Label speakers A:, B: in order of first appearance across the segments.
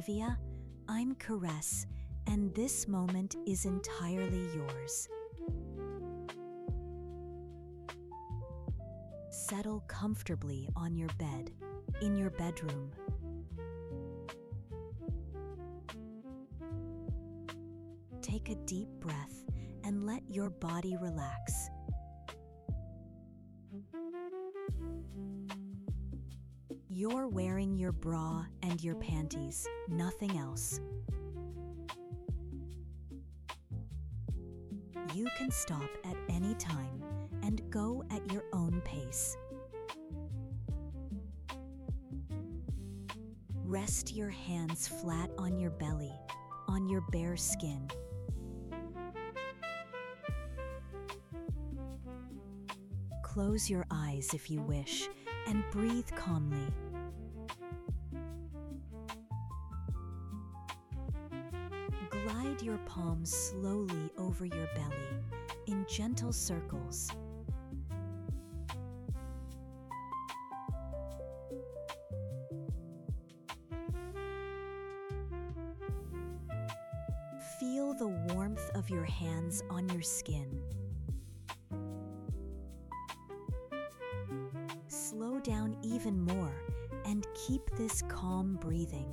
A: Olivia. I'm Caress, and this moment is entirely yours. Settle comfortably on your bed, in your bedroom. Take a deep breath and let your body relax. You're wearing your bra and your panties, nothing else. You can stop at any time and go at your own pace. Rest your hands flat on your belly, on your bare skin. Close your eyes if you wish, and breathe calmly. Glide your palms slowly over your belly, in gentle circles. Feel the warmth of your hands on your skin. Slow down even more and keep this calm breathing.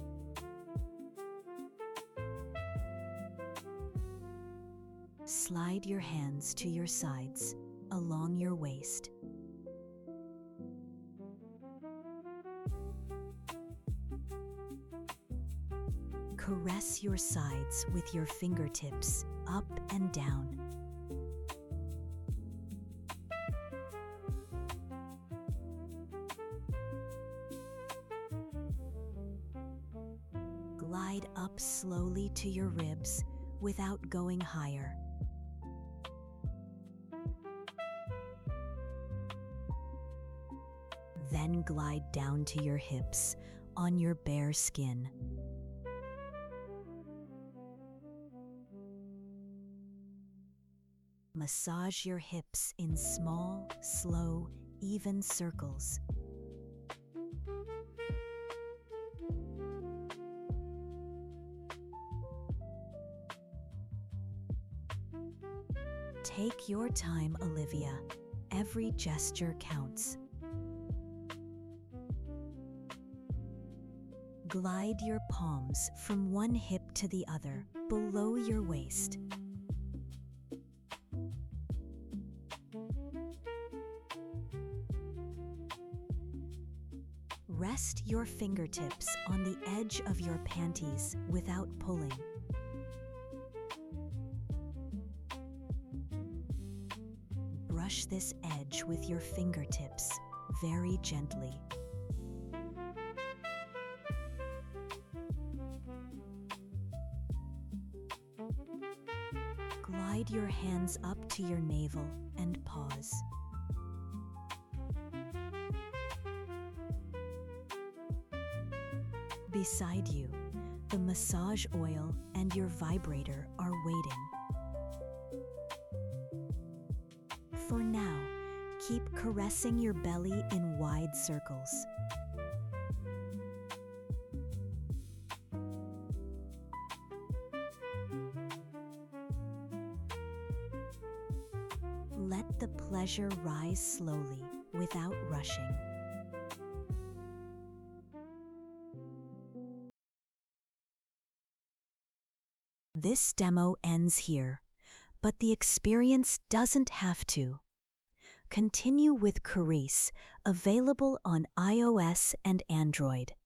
A: Slide your hands to your sides, along your waist. Caress your sides with your fingertips, up and down. Glide up slowly to your ribs without going higher. Then glide down to your hips on your bare skin. Massage your hips in small, slow, even circles. Take your time, Olivia. Every gesture counts. Glide your palms from one hip to the other, below your waist. Rest your fingertips on the edge of your panties without pulling. Brush this edge with your fingertips very gently. Glide your hands up to your navel and pause. Beside you, the massage oil and your vibrator are waiting. For now, keep caressing your belly in wide circles. Let the pleasure rise slowly without rushing. This demo ends here, but the experience doesn't have to. Continue with Caress, available on iOS and Android.